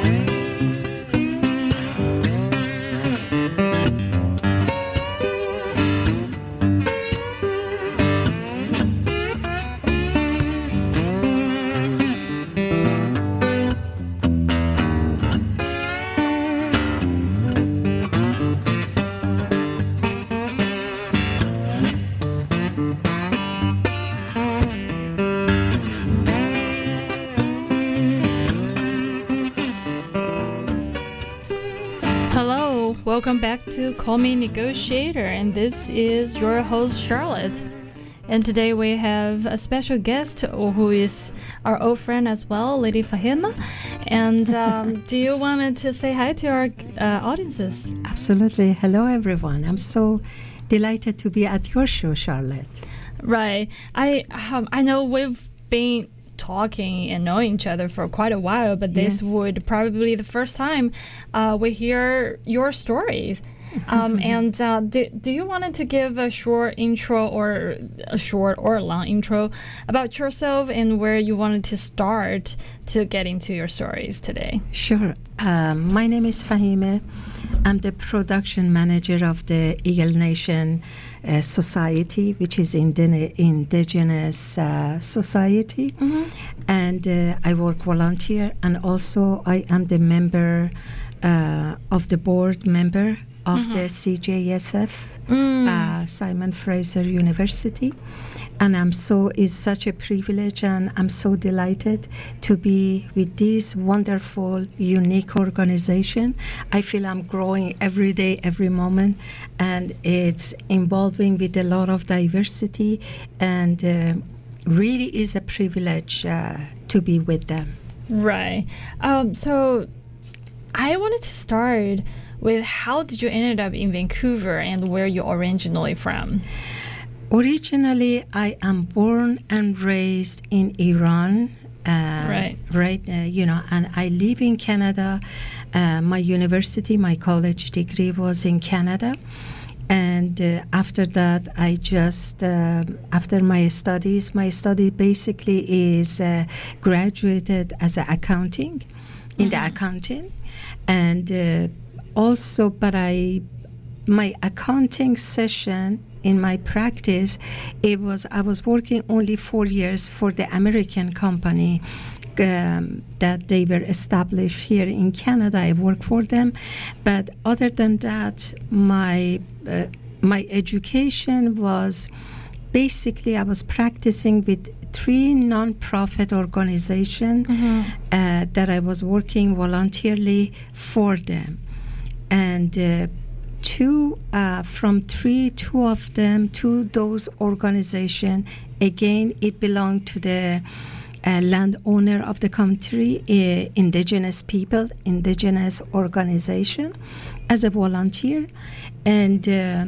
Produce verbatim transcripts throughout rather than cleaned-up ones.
Welcome back to Call Me Negotiator, and this is your host Charlotte. And today we have a special guest who is our old friend as well, Lady Fahima. And um, do you want to say hi to our uh, audiences? Absolutely. Hello, everyone. I'm so delighted to be at your show, Charlotte. Right. I um, I know we've been talking and knowing each other for quite a while, but this yes. would probably be the first time uh, we hear your stories. Um, and uh, do, do you want to give a short intro or a short or a long intro about yourself and where you wanted to start to get into your stories today? Sure. Um, my name is Fahima. I'm the production manager of the Eagle Nation uh, Society, which is Indi- indigenous uh, society. Mm-hmm. And uh, I work volunteer, and also I am the member uh, of the board member of mm-hmm. the C J S F, mm. uh, Simon Fraser University. And I'm so, it's such a privilege, and I'm so delighted to be with this wonderful, unique organization. I feel I'm growing every day, every moment, and it's involving with a lot of diversity, and uh, really is a privilege uh, to be with them. Right. Um, so I wanted to start with how did you end up in Vancouver and where you're originally from? Originally, I am born and raised in Iran. Uh, right. Right. Uh, you know, and I live in Canada. Uh, my university, my college degree was in Canada. And uh, after that, I just, uh, after my studies, my study basically is uh, graduated as a accounting, in mm-hmm. the accounting. And uh, also, but I, my accounting session in my practice, it was I was working only four years for the American company um, that they were established here in Canada. I worked for them, but other than that, my uh, my education was basically I was practicing with three non-profit organizations mm-hmm. uh, that I was working voluntarily for them, and. Uh, Two uh, from three, two of them, to those organizations. Again, it belonged to the uh, landowner of the country, uh, indigenous people, indigenous organization, as a volunteer. And uh,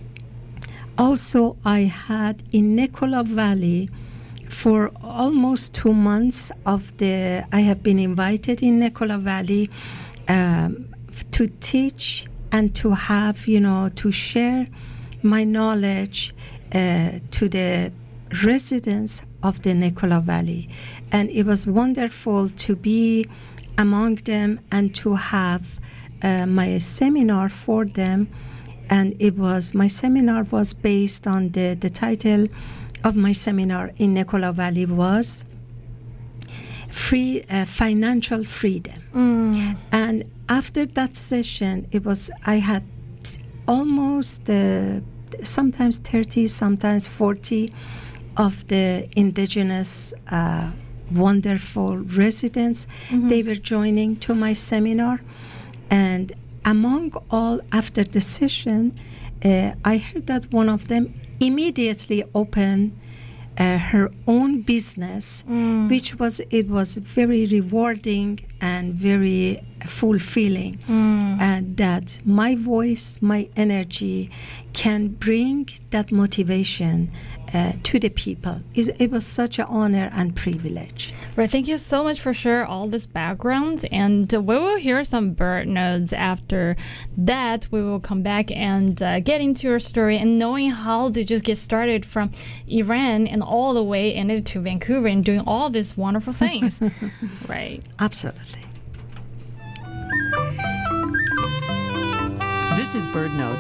also, I had in Nicola Valley for almost two months of the. I have been invited in Nicola Valley um, to teach. And to have, you know, to share my knowledge uh, to the residents of the Nicola Valley. And it was wonderful to be among them and to have uh, my seminar for them. And it was, my seminar was based on the, the title of my seminar in Nicola Valley was Free uh, Financial Freedom. Mm. And after that session, it was I had almost uh, sometimes thirty, sometimes forty of the indigenous uh, wonderful residents. Mm-hmm. They were joining to my seminar, and among all, after the session, uh, I heard that one of them immediately opened Uh, her own business, mm. which was it was very rewarding and very fulfilling, mm. and that my voice, my energy can bring that motivation uh, to the people. It, it was such an honor and privilege. Right, thank you so much for sharing all this background, and uh, we will hear some bird notes after that. We will come back and uh, get into your story and knowing how did you get started from Iran and all the way ended to Vancouver and doing all these wonderful things. Right. Absolutely. This is BirdNote.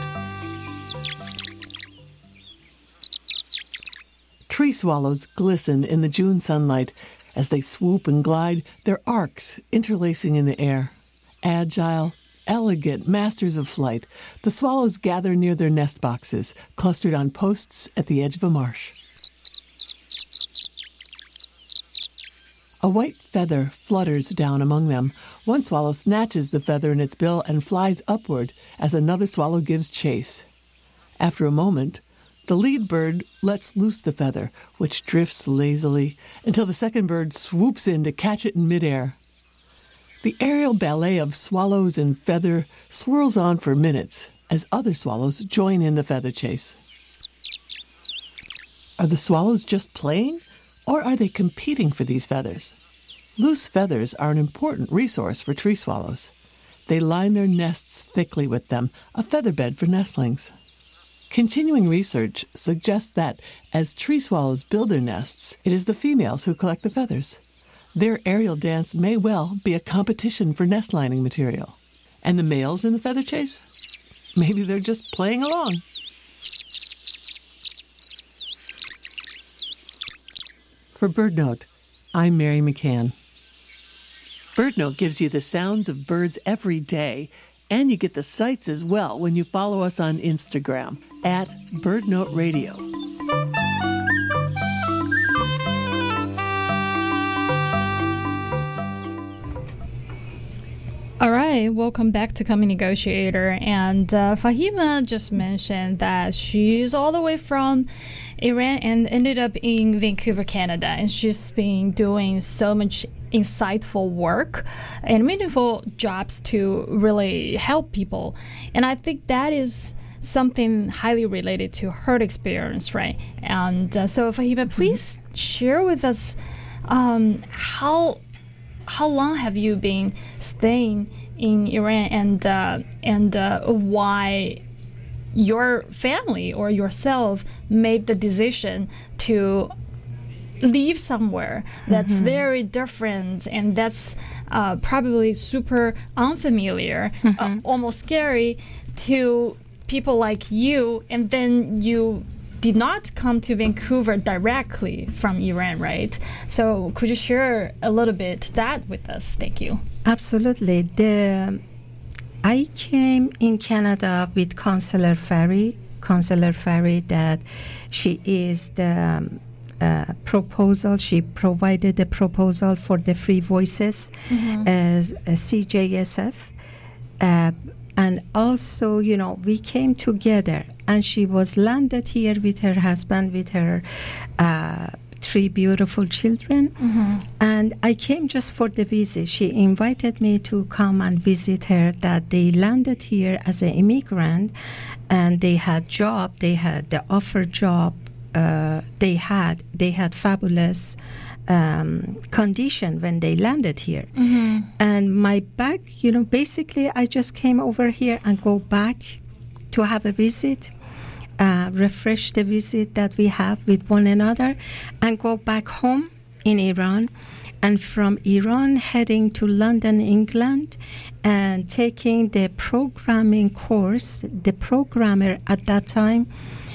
Tree swallows glisten in the June sunlight. As they swoop and glide, their arcs interlacing in the air. Agile, elegant masters of flight, the swallows gather near their nest boxes, clustered on posts at the edge of a marsh. A white feather flutters down among them. One swallow snatches the feather in its bill and flies upward as another swallow gives chase. After a moment, the lead bird lets loose the feather, which drifts lazily until the second bird swoops in to catch it in midair. The aerial ballet of swallows and feather swirls on for minutes as other swallows join in the feather chase. Are the swallows just playing, or are they competing for these feathers? Loose feathers are an important resource for tree swallows. They line their nests thickly with them, a feather bed for nestlings. Continuing research suggests that as tree swallows build their nests, it is the females who collect the feathers. Their aerial dance may well be a competition for nest lining material. And the males in the feather chase? Maybe they're just playing along. For BirdNote, I'm Mary McCann. BirdNote gives you the sounds of birds every day, and you get the sights as well when you follow us on Instagram at BirdNote Radio. All right, welcome back to Coming Negotiator. And uh, Fahima just mentioned that she's all the way from Iran and ended up in Vancouver, Canada. And she's been doing so much insightful work and meaningful jobs to really help people. And I think that is something highly related to her experience, right? And uh, so, Fahima, please share with us um, how how long have you been staying in Iran, and uh, and uh, why your family or yourself made the decision to leave somewhere that's mm-hmm. very different and that's uh, probably super unfamiliar, mm-hmm. uh, almost scary to people like you, and then you did not come to Vancouver directly from Iran, right? So could you share a little bit that with us? Thank you. Absolutely. The I came in Canada with Counselor Ferry. Counselor Ferry, that she is the um, uh, proposal. She provided the proposal for the Free Voices mm-hmm. as a C J S F. Uh, and also, you know, we came together, and she was landed here with her husband, with her uh, three beautiful children. Mm-hmm. And I came just for the visit. She invited me to come and visit her, that they landed here as an immigrant, and they had job, they had the offer job, uh, they had, they had fabulous Um, condition when they landed here. Mm-hmm. And my back, you know, basically I just came over here and go back to have a visit, uh, refresh the visit that we have with one another, and go back home in Iran. And from Iran heading to London, England, and taking the programming course. The programmer at that time,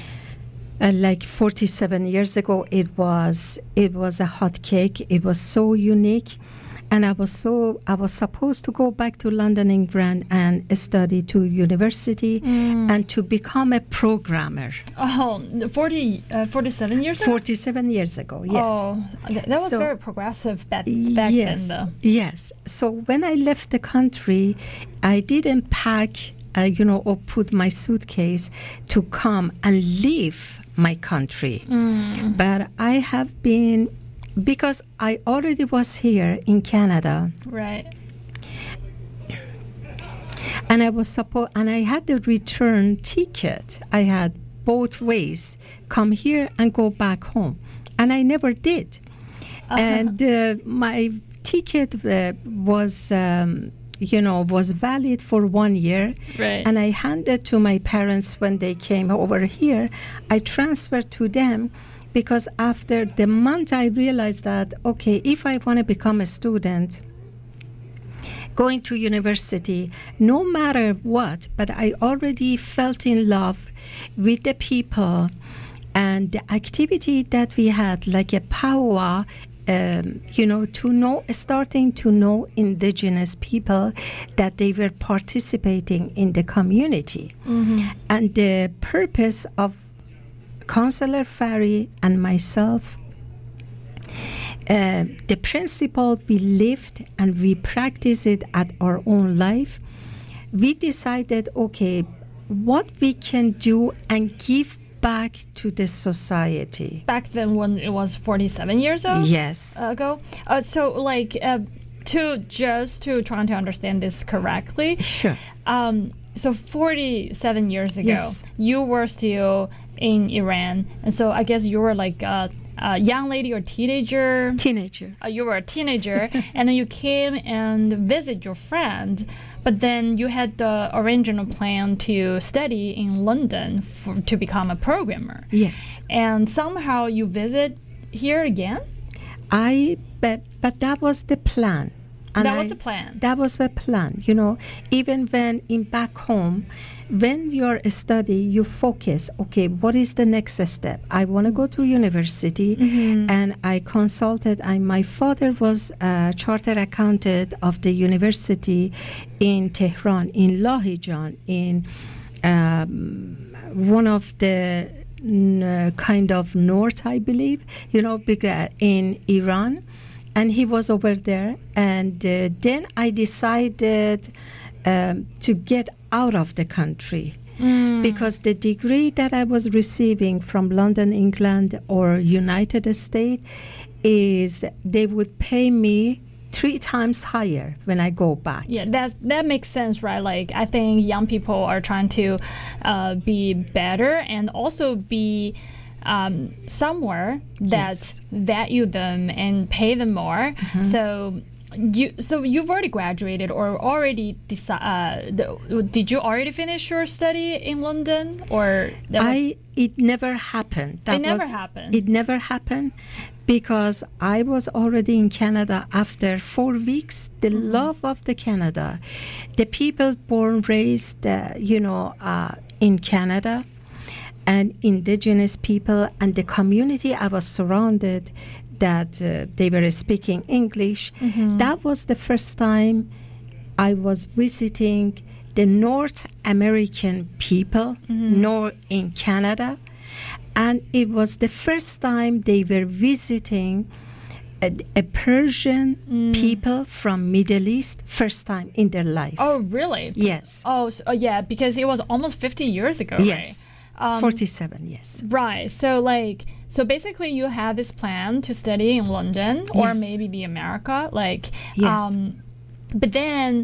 Uh, like forty-seven years ago, it was it was a hot cake. It was so unique, and I was so I was supposed to go back to London, England, and study to university mm. and to become a programmer. Oh, forty, uh, forty-seven years ago. Forty-seven years ago, yes. Oh, th- that was so, very progressive back, back yes, then, though. Yes. So when I left the country, I didn't pack, uh, you know, or put my suitcase to come and leave my country. Mm. But I have been, because I already was here in Canada. Right. And I was supposed, and I had the return ticket. I had both ways, come here and go back home. And I never did. Uh-huh. And uh, my ticket uh, was um, you know, was valid for one year. Right. And I handed to my parents when they came over here. I transferred to them because after the month I realized that, okay, if I want to become a student, going to university, no matter what, but I already felt in love with the people and the activity that we had, like a powwow, um, you know, to know, starting to know indigenous people, that they were participating in the community. Mm-hmm. And the purpose of Counselor Fari and myself, uh, the principle we lived and we practiced it at our own life, we decided, okay, what we can do and give back to the society. Back then, when it was forty-seven years old? Yes. Ago? Uh, so, like, uh, to just to trying to understand this correctly. Sure. Um, so, forty-seven years ago, yes. you were still in Iran. And so, I guess you were like a, a young lady or teenager. Teenager. Uh, you were a teenager. And then you came and visit your friend. But then you had the original plan to study in London for, to become a programmer. Yes. And somehow you visit here again? I, but, but that was the plan. And that I, was the plan. That was the plan. You know, even when in back home, when you're study, you focus, okay, what is the next step? I want to go to university. Mm-hmm. And I consulted, and my father was a chartered accountant of the university in Tehran, in Lahijan, in um, one of the uh, kind of north, I believe, you know, bigger in Iran. And he was over there. And uh, then I decided um, to get out of the country. Mm. Because the degree that I was receiving from London, England, or United States is they would pay me three times higher when I go back. Yeah, that that makes sense, right? Like, I think young people are trying to uh, be better and also be um, somewhere that yes. value them and pay them more. Mm-hmm. So you so you've already graduated or already decided? Uh, did you already finish your study in London, or that I? It never happened. That it never was, happened. It never happened. Because I was already in Canada after four weeks. The mm-hmm. love of the Canada, the people born, raised, uh, you know, uh, in Canada, and indigenous people, and the community I was surrounded, that uh, they were speaking English. Mm-hmm. That was the first time I was visiting the North American people, mm-hmm. nor in Canada. And it was the first time they were visiting a, a Persian mm. people from Middle East, first time in their life. Oh, really? Yes. Oh, so, uh, yeah, because it was almost fifty years ago, yes. right? Um, forty-seven, yes. Right. So, like, so basically you had this plan to study in London or yes. maybe the America, like, yes. um, but then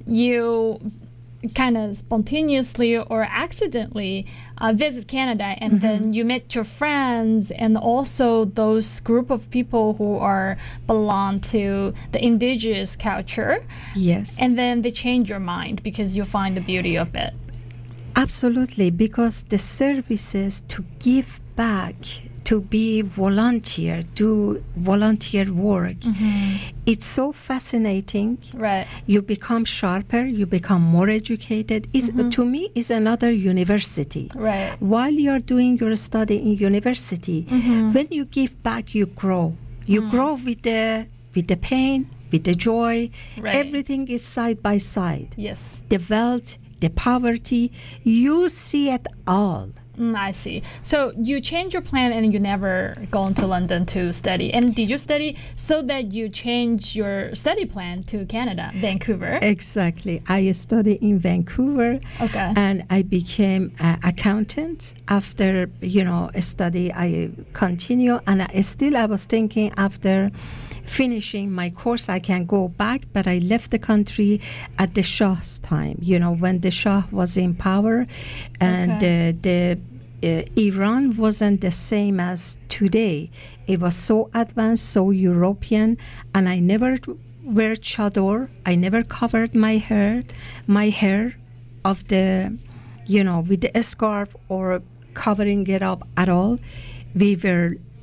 you kind of spontaneously or accidentally uh, visit Canada, and mm-hmm. then you met your friends and also those group of people who are belong to the indigenous culture. Yes. And then they change your mind because you find the beauty of it. Absolutely, because the services to give back, to be volunteer, do volunteer work. Mm-hmm. It's so fascinating. Right. You become sharper, you become more educated. It's, mm-hmm. To me, it's another university. Right. While you're doing your study in university, mm-hmm. when you give back, you grow. You mm. grow with the with the pain, with the joy. Right. Everything is side by side. Yes. The wealth, the poverty, you see it all. Mm, I see. So you changed your plan and you never gone to London to study. And did you study so that you changed your study plan to Canada, Vancouver? Exactly. I studied in Vancouver. Okay. And I became an accountant. After, you know, a study, I continue. And I still, I was thinking after finishing my course, I can go back, but I left the country at the Shah's time, you know, when the Shah was in power, and okay. uh, the uh, Iran wasn't the same as today. It was so advanced, so European, and I never wear chador. I never covered my hair, my hair of the, you know, with the scarf or covering it up at all. We were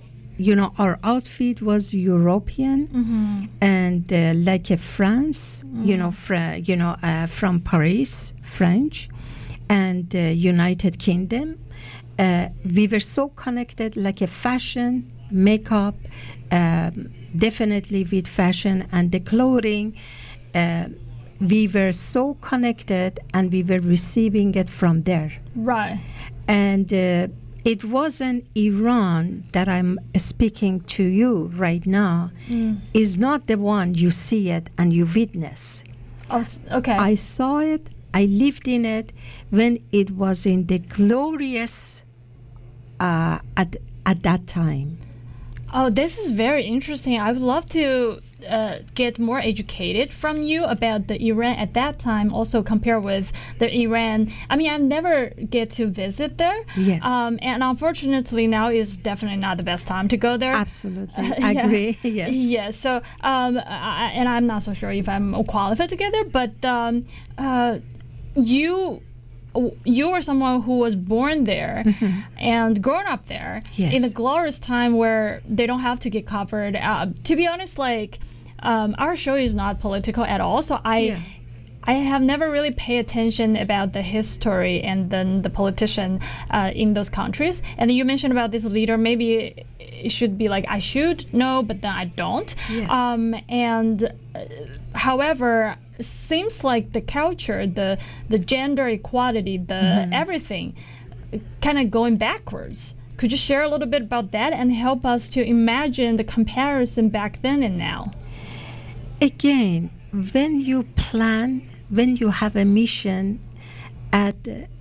you know, our outfit was European mm-hmm. and uh, like a France, mm. you know, fr- you know, uh, from Paris, French, and uh, United Kingdom. Uh, we were so connected, like a fashion, makeup, um, definitely with fashion and the clothing. Uh, we were so connected, and we were receiving it from there. Right. And uh, it wasn't Iran that I'm speaking to you right now. Mm. Is not the one you see it and you witness. Oh, okay. I saw it. I lived in it when it was in the glorious uh, at at that time. Oh, this is very interesting. I would love to uh, get more educated from you about the Iran at that time, also compare with the Iran. I mean, I never get to visit there. Yes. Um, and unfortunately, now is definitely not the best time to go there. Absolutely. Uh, I yeah. agree. Yes. Yes. So, um, I, and I'm not so sure if I'm qualified to get there, but um, uh, you... you are someone who was born there mm-hmm. and grown up there yes. in a glorious time where they don't have to get covered. Uh, to be honest, like um, our show is not political at all, so I yeah. I have never really paid attention about the history and then the politician uh, in those countries. And you mentioned about this leader. Maybe it should be like I should know, but then I don't. Yes. Um, and uh, however. Seems like the culture, the the gender equality, the mm-hmm. everything, kind of going backwards. Could you share a little bit about that and help us to imagine the comparison back then and now? Again, when you plan, when you have a mission, at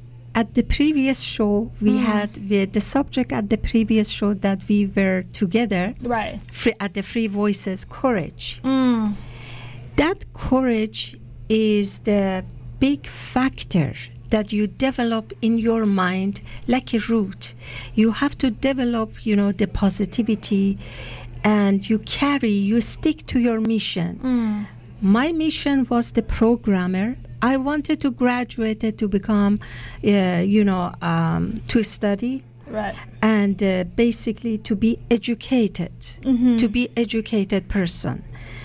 at the previous show we mm. had the, the subject at the previous show that we were together, right? Free, at the Free Voices, courage. Mm. That courage is the big factor that you develop in your mind like a root. You have to develop, you know, the positivity, and you carry, you stick to your mission. Mm. My mission was the programmer. I wanted to graduate to become, uh, you know, um, to study. Right. And uh, basically to be educated, mm-hmm. to be educated person.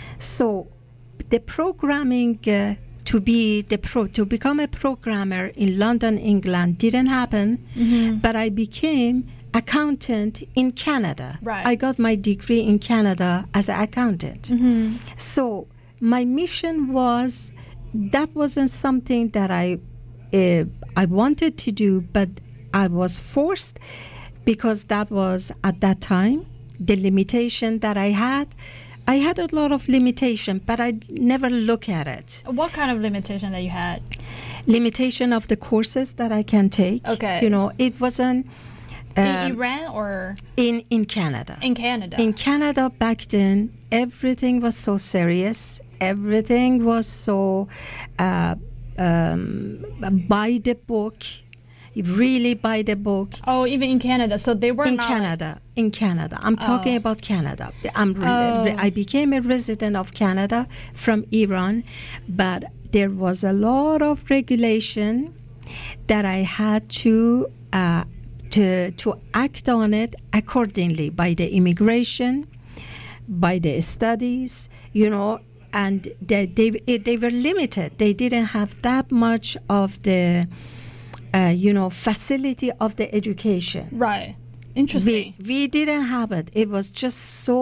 So the programming uh, to be the pro to become a programmer in London, England didn't happen, mm-hmm. but I became accountant in Canada. Right. I got my degree in Canada as an accountant. Mm-hmm. So my mission was, that wasn't something that I uh, I wanted to do, but I was forced because that was at that time the limitation that I had. I had a lot of limitation, but I never look at it. What kind of limitation that you had? Limitation of the courses that I can take. Okay. You know, it wasn't... Um, in Iran or? In, in Canada. In Canada. In Canada back then, everything was so serious. Everything was so uh, um, by the book. Really by the book. Oh, even in Canada. So they were in not Canada. Like... In Canada. I'm talking oh. about Canada. I'm re- oh. re- I became a resident of Canada from Iran, but there was a lot of regulation that I had to uh, to to act on it accordingly by the immigration, by the studies, you know, and they they they were limited. They didn't have that much of the Uh, you know, facility of the education. Right. Interesting. We, we didn't have it. It was just so,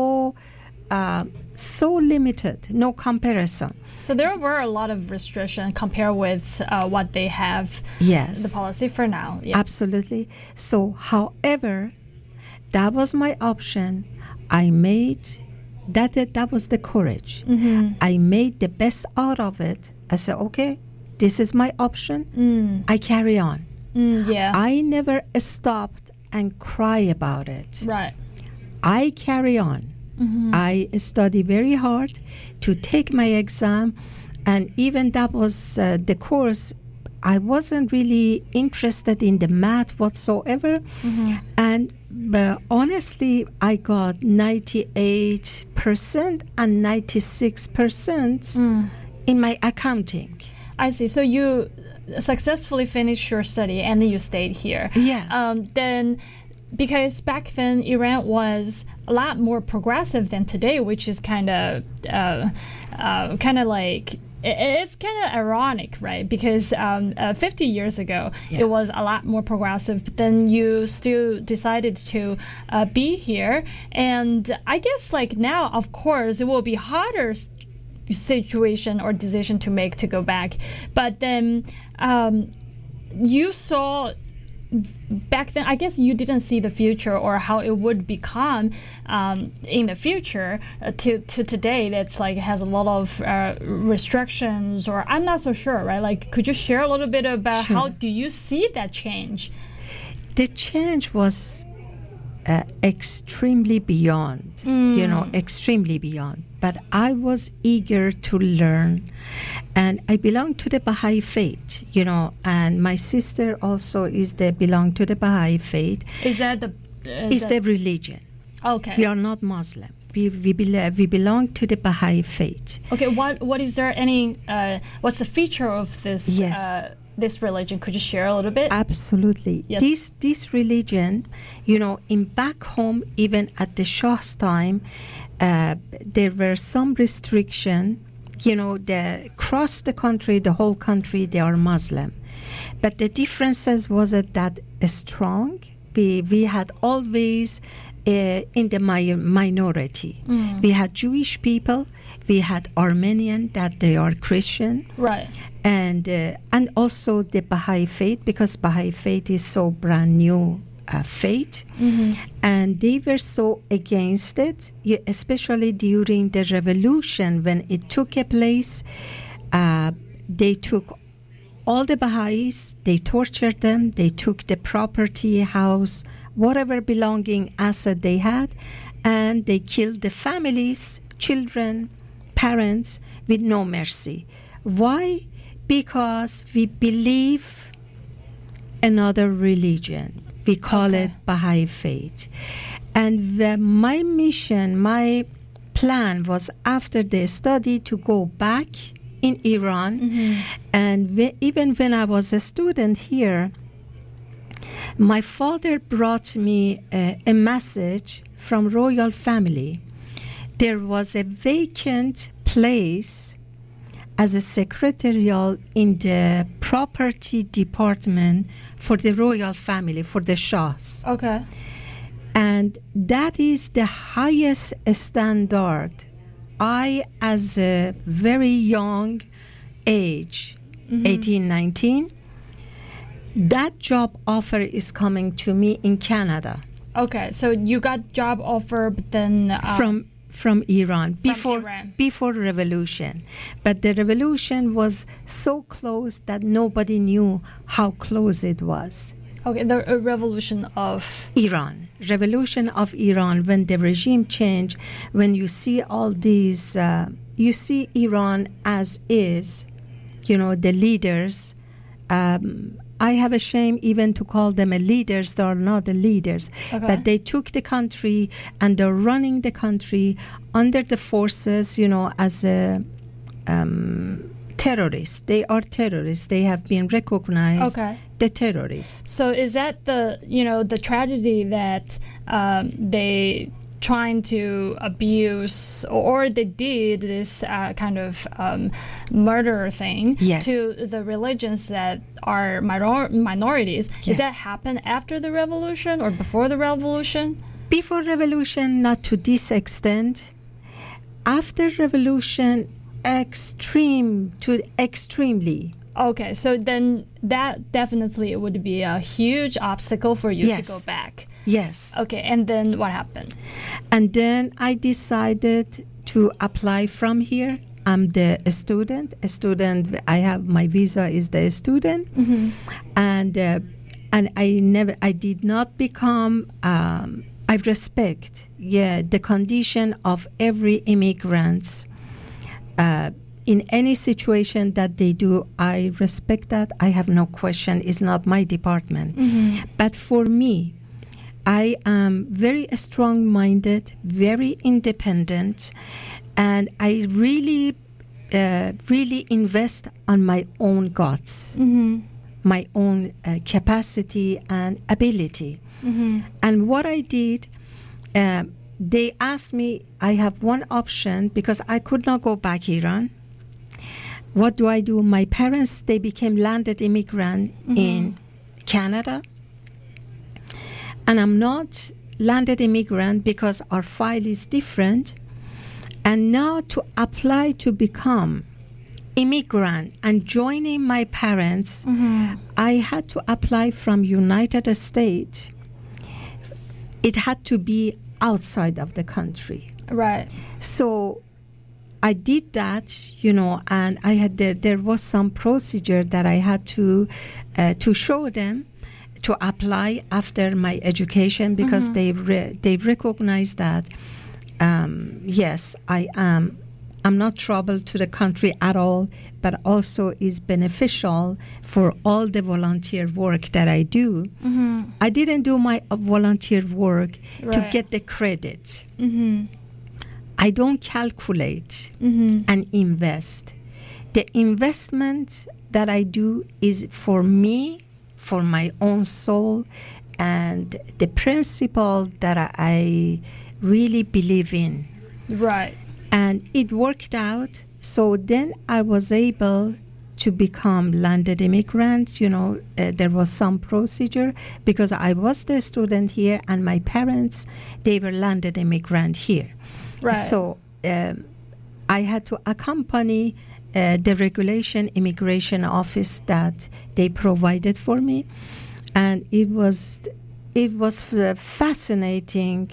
uh, so limited, no comparison. So there were a lot of restrictions compared with uh, what they have. Yes. The policy for now. Yeah. Absolutely. So, however, that was my option. I made, that, that, that was the courage. Mm-hmm. I made the best out of it. I said, okay, this is my option. Mm. I carry on. Mm, yeah. I never stopped and cry about it. Right. I carry on. Mm-hmm. I study very hard to take my exam, and even that was uh, the course. I wasn't really interested in the math whatsoever, mm-hmm. and but honestly, I got ninety-eight percent and ninety-six percent mm. in my accounting. I see. So you successfully finished your study and then you stayed here. Yes. Um, then because back then Iran was a lot more progressive than today, which is kind of uh, uh, kind of like. It's kind of ironic, right? Because um, uh, fifty years ago, yeah. it was a lot more progressive, but then you still decided to uh, be here. And I guess like now, of course, it will be harder situation or decision to make to go back. But then um, you saw back then, I guess you didn't see the future or how it would become um, in the future uh, to, to today. That's like has a lot of uh, restrictions, or I'm not so sure, right? Like, could you share a little bit about sure. how do you see that change? The change was uh, extremely beyond, mm. you know, extremely beyond. But I was eager to learn, and I belong to the Baha'i faith, you know, and my sister also is the belong to the Baha'i faith. Is that the? Uh, is the religion? Okay. We are not Muslim. We we, be, we belong to the Baha'i faith. Okay. What what is there any? Uh, what's the feature of this? Yes. Uh, this religion? Could you share a little bit? Absolutely. Yes. This this religion, you know, in back home, even at the Shah's time. Uh, there were some restriction, you know, the across the country, the whole country, they are Muslim. But the differences wasn't that strong. We, we had always uh, in the mi- minority. Mm. We had Jewish people, we had Armenian that they are Christian. Right. And, uh, and also the Baha'i faith, because Baha'i faith is so brand new. Uh, faith, mm-hmm. and they were so against it, especially during the revolution when it took a place. Uh, they took all the Baha'is, they tortured them, they took the property, house, whatever belonging asset they had, and they killed the families, children, parents with no mercy. Why? Because we believe another religion. We call okay. it Baha'i faith. And the, my mission, my plan was after the study to go back in Iran. Mm-hmm. And w- even when I was a student here, my father brought me uh, a message from royal family. There was a vacant place as a secretarial in the property department for the royal family, for the Shahs. Okay. And that is the highest standard. I, as a very young age, mm-hmm. eighteen, nineteen, that job offer is coming to me in Canada. Okay, so you got job offer, but then... Uh, from From Iran before From Iran. before revolution, but the revolution was so close that nobody knew how close it was. Okay, the uh, revolution of Iran, revolution of Iran. When the regime changed, when you see all these, uh, you see Iran as is, you know, the leaders. Um, I have a shame even to call them a leaders. They are not the leaders. Okay. But they took the country and they're running the country under the forces, you know, as a um, terrorists. They are terrorists. They have been recognized. Okay. The terrorists. So is that the, you know, the tragedy that um, they trying to abuse, or they did this uh, kind of um, murder thing yes. to the religions that are minor- minorities. Yes. Does that happen after the revolution or before the revolution? Before revolution, not to this extent. After revolution, extreme to extremely. Okay, so then that definitely would be a huge obstacle for you yes. to go back. Yes. Okay, and then what happened? And then I decided to apply from here. I'm the student. A student. I have my visa is the student, mm-hmm. and uh, and I never. I did not become. Um, I respect, yeah, the condition of every immigrants. Uh, in any situation that they do, I respect that. I have no question. It's not my department. Mm-hmm. But for me, I am very strong-minded, very independent, and I really, uh, really invest on my own guts, mm-hmm. my own uh, capacity and ability. Mm-hmm. And what I did, uh, they asked me, I have one option because I could not go back Iran. What do I do? My parents, they became landed immigrant mm-hmm. in Canada. And I'm not landed immigrant because our file is different. And now to apply to become immigrant and joining my parents, mm-hmm. I had to apply from United States. It had to be outside of the country. Right. So I did that, you know, and I had there, there was some procedure that I had to uh, to show them to apply after my education because mm-hmm. they re- they recognize that um, yes, I am I'm not trouble to the country at all, but also is beneficial for all the volunteer work that I do. Mm-hmm. I didn't do my uh, volunteer work right. to get the credit. Mm-hmm. I don't calculate mm-hmm. and invest. The investment that I do is for me, for my own soul, and the principle that I really believe in. Right. And it worked out. So then I was able to become landed immigrant. You know, uh, there was some procedure because I was the student here and my parents, they were landed immigrant here. Right. So um, I had to accompany uh, the regulation immigration office that they provided for me, and it was it was a fascinating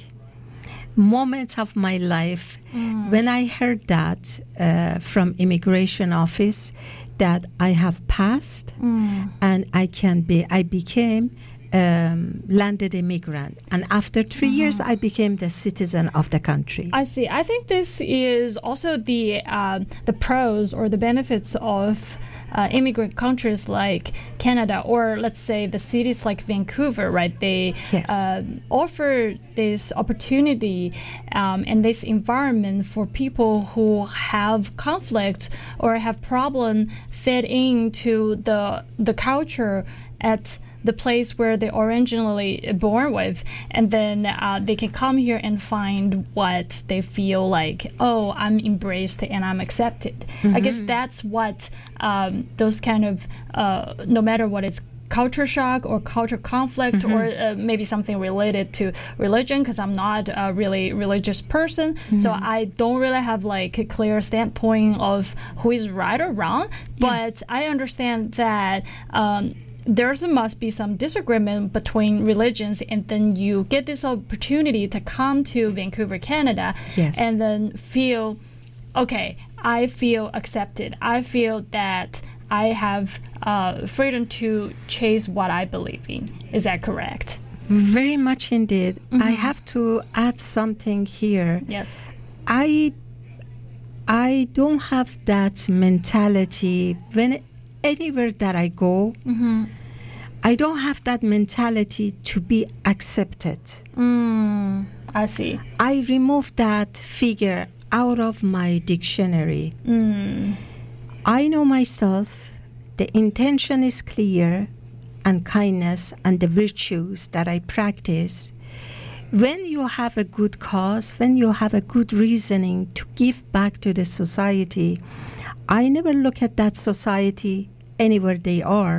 moment of my life mm. when I heard that uh, from immigration office that I have passed mm. and I can be I became. Um, landed immigrant, and after three mm-hmm. years I became the citizen of the country. I see. I think this is also the uh, the pros or the benefits of uh, immigrant countries like Canada, or let's say the cities like Vancouver, right? They yes. uh, offer this opportunity um, and this environment for people who have conflict or have problem fit into the the culture at the place where they originally born with, and then uh, they can come here and find what they feel like, oh, I'm embraced and I'm accepted. Mm-hmm. I guess that's what um, those kind of, uh, no matter what it's culture shock or culture conflict mm-hmm. or uh, maybe something related to religion, because I'm not a really religious person, mm-hmm. so I don't really have like a clear standpoint of who is right or wrong, but yes. I understand that um, there must be some disagreement between religions, and then you get this opportunity to come to Vancouver, Canada, yes. and then feel, okay, I feel accepted. I feel that I have uh, freedom to chase what I believe in. Is that correct? Very much indeed. Mm-hmm. I have to add something here. Yes. I I don't have that mentality when anywhere that I go. Mm-hmm. I don't have that mentality to be accepted. Mm, I see. I remove that figure out of my dictionary. Mm. I know myself. The intention is clear, and kindness and the virtues that I practice. When you have a good cause, when you have a good reasoning to give back to the society, I never look at that society anywhere they are.